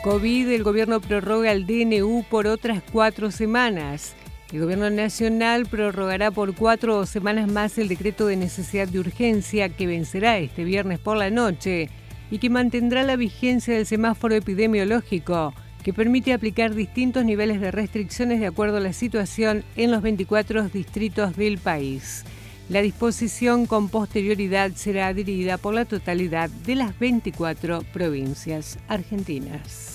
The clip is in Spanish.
COVID, el gobierno prorroga el DNU por otras 4 semanas. El gobierno nacional prorrogará por 4 semanas más el decreto de necesidad de urgencia que vencerá este viernes por la noche y que mantendrá la vigencia del semáforo epidemiológico, que permite aplicar distintos niveles de restricciones de acuerdo a la situación en los 24 distritos del país. La disposición con posterioridad será adherida por la totalidad de las 24 provincias argentinas.